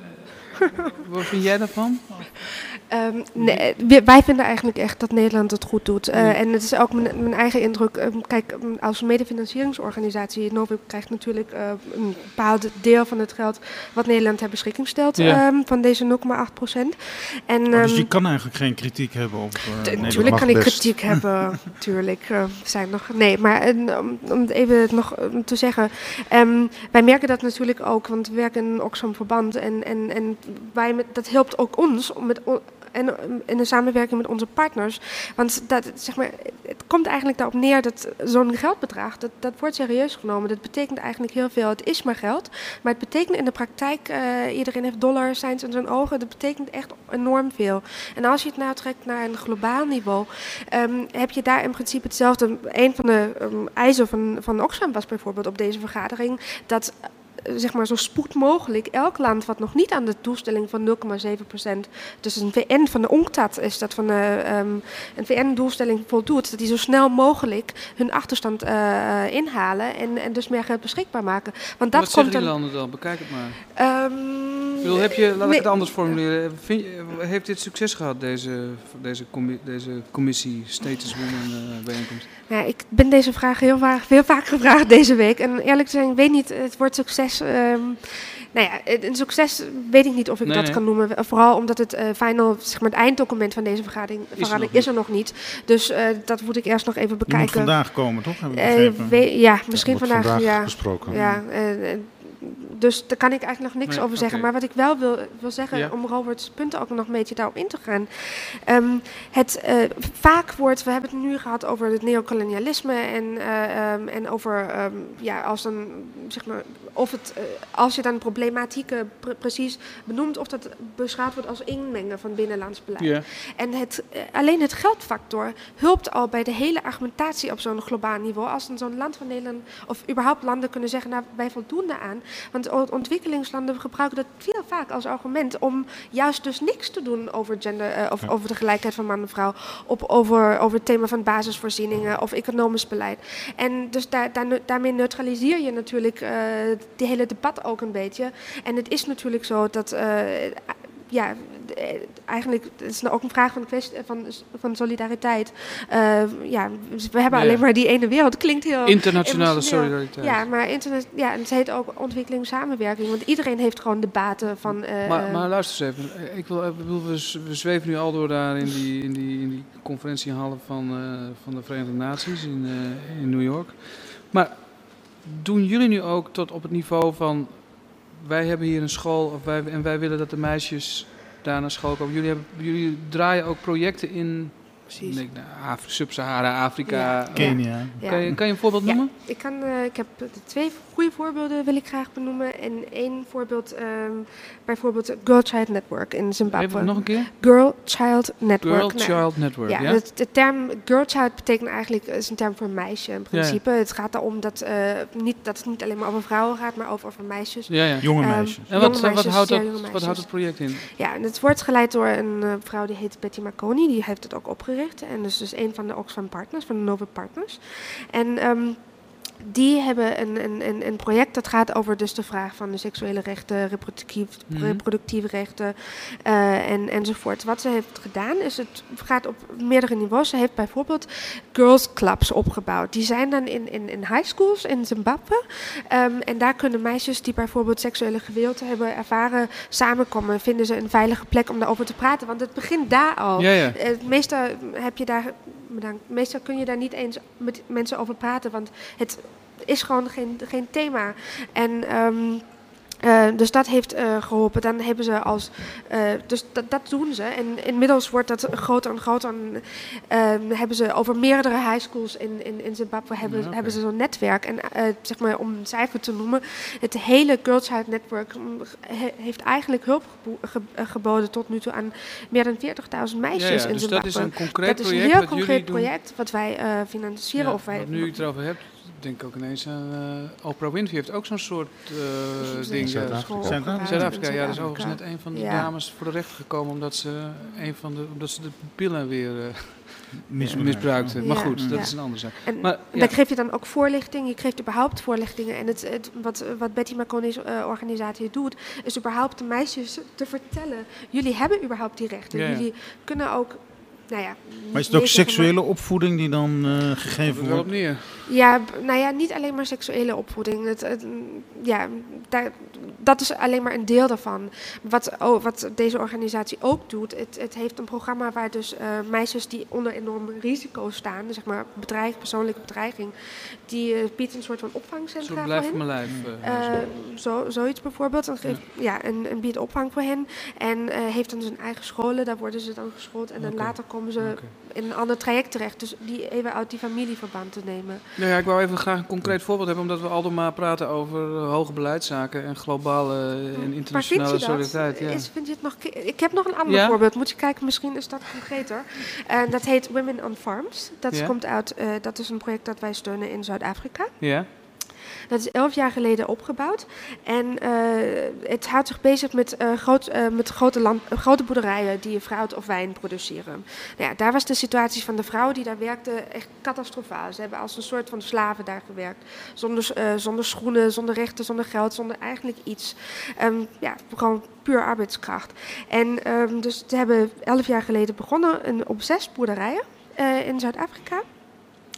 Wat vind jij daarvan? Um, nee, we- wij vinden eigenlijk echt dat Nederland het goed doet. Uh, Mm. En het is ook mijn, mijn eigen indruk. Um, kijk, um, als medefinancieringsorganisatie, Novib krijgt natuurlijk uh, een bepaald deel van het geld wat Nederland ter beschikking stelt Ja. um, van deze nul komma acht procent. En, Oh, dus um, je kan eigenlijk geen kritiek hebben op uh, Nederland. Natuurlijk Mag kan ik best. kritiek hebben, natuurlijk. Uh, zijn nog, nee, maar en, om, om het even nog um, te zeggen. Um, wij merken dat natuurlijk ook, want we werken in een Oxfam-verband. En, en, en wij met, dat helpt ook ons om met, o- en um, in de samenwerking met onze partners. Want dat, zeg maar, het komt eigenlijk daarop neer dat zo'n geldbedrag, dat, dat wordt serieus genomen. Dat betekent eigenlijk heel veel. Het is maar geld, maar het betekent in de praktijk, uh, iedereen heeft dollarcijns in zijn ogen, dat betekent echt enorm veel. En als je het nou trekt naar een globaal niveau, um, heb je daar in principe hetzelfde. Een van de um, eisen van, van Oxfam was bijvoorbeeld op deze vergadering dat uh, zeg maar zo spoed mogelijk elk land wat nog niet aan de doelstelling van nul komma zeven procent, dus een V N van de UNCTAD is dat van de, um, een V N-doelstelling voldoet, dat die zo snel mogelijk hun achterstand uh, inhalen en, en dus meer geld beschikbaar maken. Want dat Wat komt zeggen die dan. landen dan? Bekijk het maar. Um, Ik bedoel, heb je, laat nee. ik het anders formuleren. Vind je, heeft dit succes gehad, deze, deze, commi- deze commissie Status Women uh, bijeenkomst? Ja, ik ben deze vraag heel vaak, heel vaak gevraagd deze week. En eerlijk te zijn, ik weet niet, het woord succes. Um, nou ja, een succes weet ik niet of ik Nee, dat nee. kan noemen. Vooral omdat het uh, final, zeg maar, het einddocument van deze vergadering, er vergadering nog is er nog niet. Dus uh, dat moet ik eerst nog even Die moet bekijken. vandaag komen, toch? Heb ik Eh, begrepen. we- ja, misschien Wordt vandaag. vandaag ja, besproken. ja, uh, dus daar kan ik eigenlijk nog niks Nee, over zeggen. oké. Maar wat ik wel wil, wil zeggen, Ja. om Roberts punten ook nog een beetje daarop in te gaan. Um, het uh, vaak wordt, we hebben het nu gehad over het neocolonialisme en, uh, um, en over, um, ja, als dan, zeg maar, of het, uh, als je dan problematieken pre- precies benoemt, of dat beschouwd wordt als inmengen van binnenlands beleid. Ja. En het, uh, alleen het geldfactor hulpt al bij de hele argumentatie op zo'n globaal niveau. Als dan zo'n land van Nederland, of überhaupt landen kunnen zeggen, nou, wij voldoen daaraan. Want o- ontwikkelingslanden gebruiken dat veel vaak als argument om juist dus niks te doen over gender, uh, of Ja. over de gelijkheid van man en vrouw, op, over, over het thema van basisvoorzieningen of economisch beleid. En dus daar, daar, daarmee neutraliseer je natuurlijk uh, die hele debat ook een beetje. En het is natuurlijk zo dat, uh, ja, d- eh, eigenlijk het is ook een vraag van, kwestie, van, van solidariteit. Uh, ja, we hebben Ja. alleen maar die ene wereld. Klinkt heel Internationale emotioneel. solidariteit. Ja, maar internet, ja, en het heet ook ontwikkelingssamenwerking. Want iedereen heeft gewoon de baten van... Uh, Maar, maar luister eens even. Ik wil, ik bedoel, we, z- we zweven nu al door daar in die, in die, in die conferentiehallen van, uh, van de Verenigde Naties in, uh, in New York. Maar doen jullie nu ook tot op het niveau van... wij hebben hier een school of wij, en wij willen dat de meisjes daar naar school komen. Jullie, hebben, jullie draaien ook projecten in Precies. nee, nou, Af- Sub-Sahara, Afrika. Ja. Kenia. Ja. Kan, je, kan je een voorbeeld Ja. noemen? Ik, kan, uh, ik heb de twee goede voorbeelden wil ik graag benoemen. En één voorbeeld, um, bijvoorbeeld het Girl Child Network in Zimbabwe. Even nog een keer. Girl Child Network. Girl Nou, Child Network. Ja, Ja, het- de term girl child betekent eigenlijk, is een term voor meisje in principe. Het gaat erom dat, uh, niet, dat het niet alleen maar over vrouwen gaat, maar ook over meisjes. ja, ja. Jonge Ehm, meisjes. En wat, jonge wat, meisjes, houdt zeer dat, jonge wat meisjes. houdt het project in? Ja, en het wordt geleid door een uh, vrouw die heet Betty Marconi. Die heeft het ook opgericht. En dus is een van de Oxfam Partners, van de Nova Partners. En um, die hebben een, een, een, een project dat gaat over dus de vraag van de seksuele rechten, reproductief, Mhm. reproductieve rechten uh, en, enzovoort. Wat ze heeft gedaan is, het gaat op meerdere niveaus. Ze heeft bijvoorbeeld girls clubs opgebouwd. Die zijn dan in, in, in high schools in Zimbabwe. Um, en daar kunnen meisjes die bijvoorbeeld seksuele geweld hebben ervaren samenkomen. Vinden ze een veilige plek om daarover te praten. Want het begint daar al. Ja, ja. Uh, meestal heb je daar, bedankt, meestal kun je daar niet eens met mensen over praten, want het is gewoon geen, geen thema. En um, Uh, dus dat heeft uh, geholpen. Dan hebben ze als. Uh, dus dat, dat doen ze. En inmiddels wordt dat groter en groter. En, uh, hebben ze over meerdere high schools in, in, in Zimbabwe hebben, Ja, okay. hebben ze zo'n netwerk. En uh, zeg maar om een cijfer te noemen, het hele Girl Child Network he, heeft eigenlijk hulp gebo- ge, uh, geboden tot nu toe aan meer dan veertigduizend meisjes Ja, ja, in dus Zimbabwe. dat is een concreet dat is een project heel wat concreet jullie doen. project wat wij uh, financieren. Ja, of wij, want nu je het erover hebt, denk ik ook ineens aan uh, Oprah Winfrey heeft ook zo'n soort uh, ding. Zuid-Afrika. school Zuid-Afrika. opgebouwd Zuid-Afrika, in ja, dat is Zuid-Afrika. overigens net een van de Ja. dames voor de rechter gekomen omdat ze een van de, omdat ze de pillen weer uh, Misbruik. misbruikte. Maar Ja. goed, dat Ja. is een andere zaak. En Maar, ja. daar geef je dan ook voorlichting. Je geeft überhaupt voorlichtingen. En het, het, wat, wat Betty Marconi's uh, organisatie doet, is überhaupt de meisjes te vertellen. Jullie hebben überhaupt die rechten. Ja, ja. Jullie kunnen ook, nou ja... Maar is het ook niet weten seksuele opvoeding die dan uh, Komt gegeven er wel op wordt? neer. van- Ja, b- nou ja, niet alleen maar seksuele opvoeding. Het, het, ja, daar, dat is alleen maar een deel daarvan. Wat, oh, wat deze organisatie ook doet, het, het heeft een programma waar dus uh, meisjes die onder enorm risico staan, zeg maar bedreig, persoonlijke bedreiging, die uh, biedt een soort van Een opvangcentra soort voor blijf hen. van mijn lijf. Uh, Uh, zo. zo, zoiets bijvoorbeeld. Dan geeft, ja. en, en biedt opvang voor hen. En uh, heeft dan zijn eigen scholen. Daar worden ze dan geschoold. En dan Oké. later komen ze Oké. in een ander traject terecht. Dus die even uit die familieverband te nemen. Nou ja, ik wou even graag een concreet voorbeeld hebben, omdat we altijd maar praten over uh, hoge beleidszaken en globale uh, en internationale maar vind je solidariteit. dat? Ja. Is, vind je het nog, ik heb nog een ander Ja? voorbeeld. Moet je kijken, misschien is dat concreter. Uh, dat heet Women on Farms. Dat Ja? komt uit, uh, dat is een project dat wij steunen in Zuid-Afrika. Ja? Dat is elf jaar geleden opgebouwd. En uh, het houdt zich bezig met, uh, groot, uh, met grote, land, uh, grote boerderijen die fruit of wijn produceren. Nou ja, daar was de situatie van de vrouwen die daar werkten echt catastrofaal. Ze hebben als een soort van slaven daar gewerkt. Zonder, uh, zonder schoenen, zonder rechten, zonder geld, zonder eigenlijk iets. Um, ja, gewoon puur arbeidskracht. En um, dus ze hebben elf jaar geleden begonnen een, op zes boerderijen uh, in Zuid-Afrika.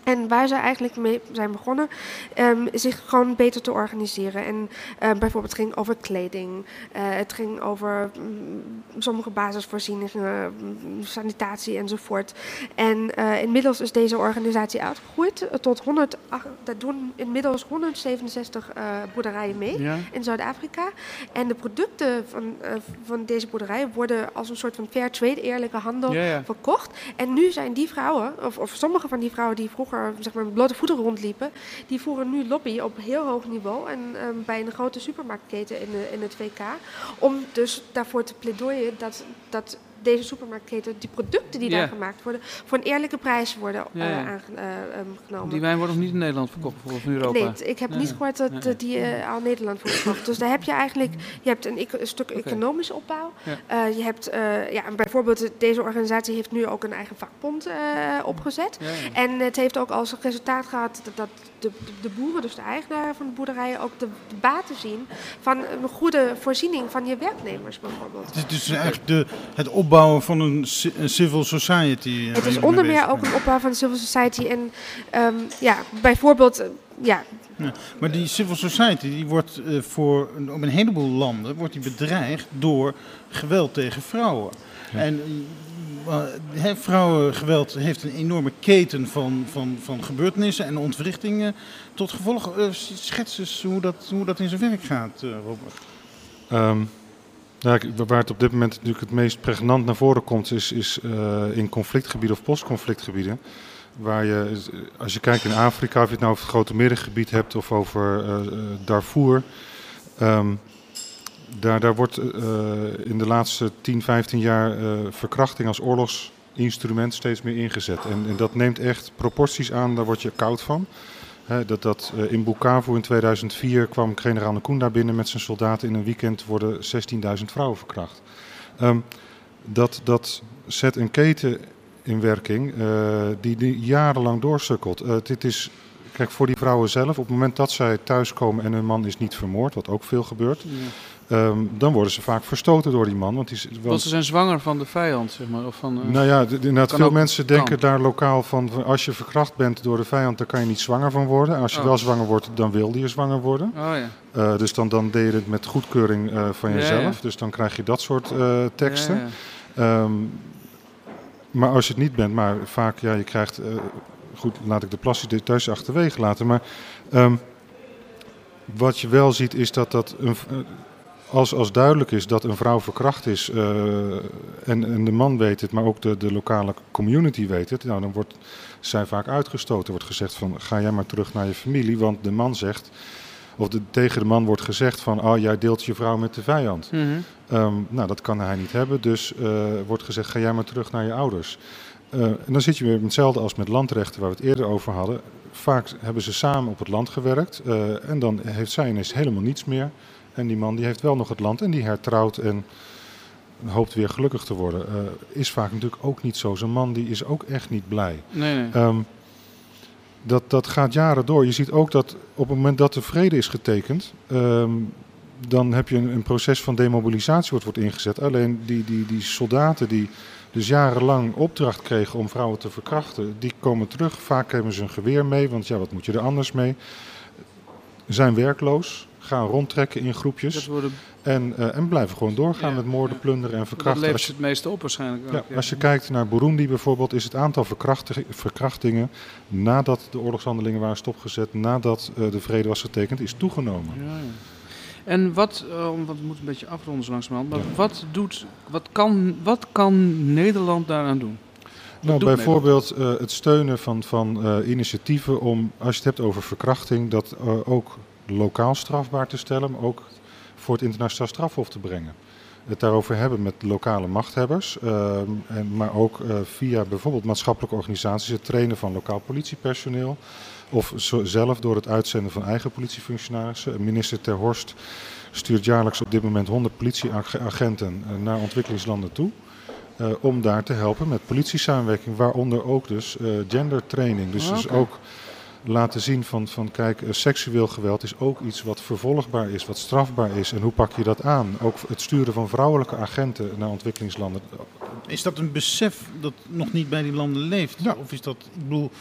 En waar ze eigenlijk mee zijn begonnen, um, is zich gewoon beter te organiseren. En uh, bijvoorbeeld het ging over kleding, uh, het ging over um, sommige basisvoorzieningen, um, sanitatie enzovoort. En uh, inmiddels is deze organisatie uitgegroeid tot honderd, dat doen inmiddels honderdzevenenzestig uh, boerderijen mee ja. in Zuid-Afrika. En de producten van, uh, van deze boerderijen worden als een soort van fair trade, eerlijke handel, ja, ja. verkocht. En nu zijn die vrouwen, of, of sommige van die vrouwen die vroeger zeg maar met blote voeten rondliepen, die voeren nu lobby op heel hoog niveau en um, bij een grote supermarktketen in, de, in het V K, om dus daarvoor te pleidooien dat, dat deze supermarktketen, die producten die yeah. daar gemaakt worden, voor een eerlijke prijs worden uh, yeah. aangenomen. Die wijn wordt nog niet in Nederland verkocht, bijvoorbeeld in Europa? Nee, ik heb nee. niet gehoord dat nee. die uh, al Nederland wordt verkocht. Dus daar heb je eigenlijk, je hebt een, een stuk okay. economische opbouw. Ja. Uh, je hebt, uh, ja, bijvoorbeeld deze organisatie heeft nu ook een eigen vakbond uh, opgezet. Ja, ja. En het heeft ook als resultaat gehad dat, dat de, de boeren, dus de eigenaren van de boerderijen, ook de, de baten zien van een goede voorziening van je werknemers bijvoorbeeld. Het is dus eigenlijk de, het opbouwen van een, een civil society. Het is onder meer ook een opbouw van een civil society. En um, ja, bijvoorbeeld, uh, ja. ja. Maar die civil society, die wordt uh, voor op een heleboel landen wordt die bedreigd door geweld tegen vrouwen. Ja. En uh, he, vrouwengeweld heeft een enorme keten van, van, van gebeurtenissen en ontwrichtingen tot gevolg. Uh, schets eens hoe dat, hoe dat in zijn werk gaat, uh, Robert. Um. Ja, waar het op dit moment natuurlijk het meest pregnant naar voren komt, is, is uh, in conflictgebieden of postconflictgebieden. Waar je, als je kijkt in Afrika, of je het nou over het grote middengebied hebt of over uh, Darfur. Um, daar, daar wordt uh, in de laatste tien, vijftien jaar uh, verkrachting als oorlogsinstrument steeds meer ingezet. En, en dat neemt echt proporties aan, daar word je koud van. He, dat, dat, uh, in Bukavu in tweeduizend vier kwam generaal Nkunda binnen met zijn soldaten. In een weekend worden zestienduizend vrouwen verkracht. Um, dat, dat zet een keten in werking uh, die, die jarenlang doorsukkelt. Uh, dit is, kijk, voor die vrouwen zelf, op het moment dat zij thuiskomen en hun man is niet vermoord, wat ook veel gebeurt, ja. Um, dan worden ze vaak verstoten door die man. Want, die, want, want ze zijn zwanger van de vijand, zeg maar. Of van, uh, nou ja, inderdaad, veel mensen denken kan. daar lokaal van, van, als je verkracht bent door de vijand, dan kan je niet zwanger van worden. En als je oh. wel zwanger wordt, dan wilde je zwanger worden. Oh, ja. uh, dus dan, dan deed je het met goedkeuring uh, van jezelf. Ja, ja. Dus dan krijg je dat soort uh, teksten. Ja, ja. Um, maar als je het niet bent, maar vaak, ja, je krijgt... Uh, goed, laat ik de plastische details achterwege laten. Maar um, wat je wel ziet, is dat dat... Een, uh, Als, als duidelijk is dat een vrouw verkracht is uh, en, en de man weet het, maar ook de, de lokale community weet het, nou, dan wordt zij vaak uitgestoten. Er wordt gezegd van, ga jij maar terug naar je familie, want de man zegt, of de, tegen de man wordt gezegd van, oh, jij deelt je vrouw met de vijand. Mm-hmm. Um, nou, dat kan hij niet hebben, dus uh, wordt gezegd, ga jij maar terug naar je ouders. Uh, en dan zit je weer met hetzelfde als met landrechten, waar we het eerder over hadden. Vaak hebben ze samen op het land gewerkt uh, en dan heeft zij ineens helemaal niets meer. En die man die heeft wel nog het land en die hertrouwt en hoopt weer gelukkig te worden. Uh, is vaak natuurlijk ook niet zo. Zo'n man die is ook echt niet blij. Nee, nee. Um, dat, dat gaat jaren door. Je ziet ook dat op het moment dat de vrede is getekend, um, dan heb je een, een proces van demobilisatie wat wordt ingezet. Alleen die, die, die soldaten die dus jarenlang opdracht kregen om vrouwen te verkrachten, die komen terug. Vaak hebben ze een geweer mee, want ja, wat moet je er anders mee? Zijn werkloos. Gaan rondtrekken in groepjes worden... en, uh, en blijven gewoon doorgaan ja, met moorden, ja. plunderen en verkrachten. Dat levert het meeste op waarschijnlijk ook, ja, ja. Als je kijkt naar Burundi bijvoorbeeld, is het aantal verkrachtingen nadat de oorlogshandelingen waren stopgezet, nadat uh, de vrede was getekend, is toegenomen. Ja, ja. En wat, uh, want we moeten een beetje afronden zo langzamerhand, maar ja. wat, doet, wat, kan, wat kan Nederland daaraan doen? Nou, bijvoorbeeld uh, het steunen van, van uh, initiatieven om, als je het hebt over verkrachting, dat uh, ook lokaal strafbaar te stellen, maar ook voor het internationaal strafhof te brengen. Het daarover hebben met lokale machthebbers, uh, en, maar ook uh, via bijvoorbeeld maatschappelijke organisaties, het trainen van lokaal politiepersoneel, of zo, zelf door het uitzenden van eigen politiefunctionarissen. Minister Ter Horst stuurt jaarlijks op dit moment honderd politieagenten uh, naar ontwikkelingslanden toe, uh, om daar te helpen met politiesamenwerking, waaronder ook dus uh, gendertraining. Dus, okay. dus ook laten zien van, van kijk, seksueel geweld is ook iets wat vervolgbaar is, wat strafbaar is. En hoe pak je dat aan? Ook het sturen van vrouwelijke agenten naar ontwikkelingslanden. Is dat een besef dat nog niet bij die landen leeft? Ja. Of is dat, ik bedoel,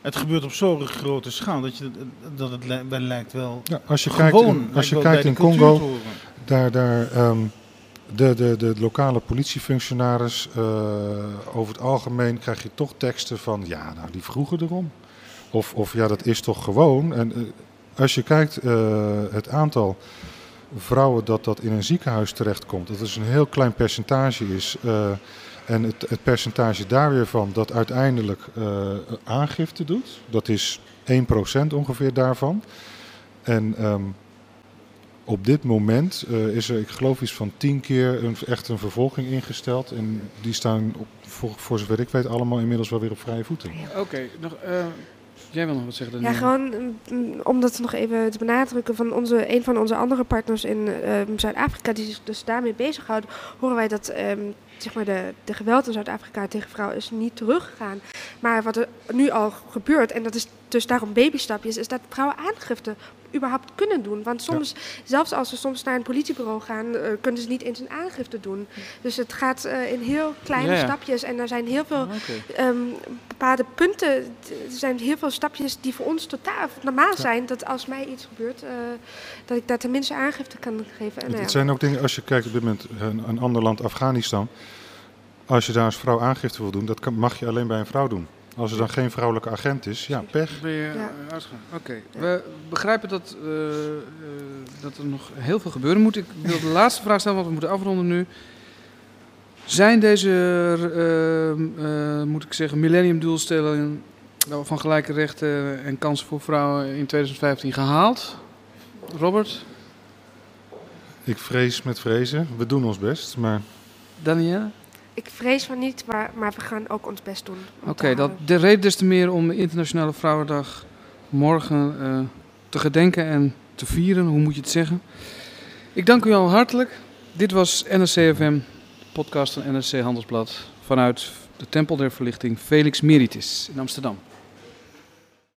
het gebeurt op zo'n grote schaal dat, je, dat het li- bij lijkt wel Ja, als je gewoon. kijkt, in- als je lijkt wel kijkt bij in de cultuur Congo, te horen. daar, daar um, de, de, de lokale politiefunctionaris, uh, over het algemeen krijg je toch teksten van, ja, nou, die vroegen erom. Of, of ja, dat is toch gewoon. En uh, als je kijkt, uh, het aantal vrouwen dat, dat in een ziekenhuis terechtkomt, dat is een heel klein percentage is. Uh, en het, het percentage daar weer van dat uiteindelijk uh, aangifte doet, dat is één procent ongeveer daarvan. En um, op dit moment uh, is er, ik geloof iets van tien keer een, echt een vervolging ingesteld. En die staan, op, voor, voor zover ik weet, allemaal inmiddels wel weer op vrije voeten. Oké, okay, nog... Uh... Jij wil nog wat zeggen? Ja, gewoon um, om dat nog even te benadrukken van onze, een van onze andere partners in um, Zuid-Afrika, die zich dus daarmee bezighoudt, horen wij dat um, zeg maar de, de geweld in Zuid-Afrika tegen vrouwen is niet teruggegaan. Maar wat er nu al gebeurt, en dat is dus daarom babystapjes, is dat vrouwen aangifte überhaupt kunnen doen. Want soms, ja. zelfs als ze soms naar een politiebureau gaan, uh, kunnen ze niet eens een aangifte doen. Dus het gaat uh, in heel kleine ja, ja. stapjes. En er zijn heel veel okay. um, bepaalde punten. Er zijn heel veel stapjes die voor ons totaal normaal ja. zijn. Dat als mij iets gebeurt, uh, dat ik daar tenminste aangifte kan geven. En, het, uh, het zijn ook dingen, als je kijkt op dit moment een, een ander land, Afghanistan. Als je daar als vrouw aangifte wil doen, dat kan, mag je alleen bij een vrouw doen. Als er dan geen vrouwelijke agent is, ja, pech. Ben je ja. uitgegaan? Oké. Okay. Ja. We begrijpen dat, uh, uh, dat er nog heel veel gebeuren moet. Ik wil de laatste vraag stellen, want we moeten afronden nu. Zijn deze, uh, uh, moet ik zeggen, millenniumdoelstellingen van gelijke rechten en kansen voor vrouwen in twintig vijftien gehaald? Robert? Ik vrees met vrezen. We doen ons best, maar... Danielle? Ik vrees van niet, maar, maar we gaan ook ons best doen. Oké, okay, dat de reden des te meer om de Internationale Vrouwendag morgen uh, te gedenken en te vieren, hoe moet je het zeggen. Ik dank u al hartelijk. Dit was N R C F M, podcast van N R C Handelsblad, vanuit de Tempel der Verlichting Felix Meritis in Amsterdam.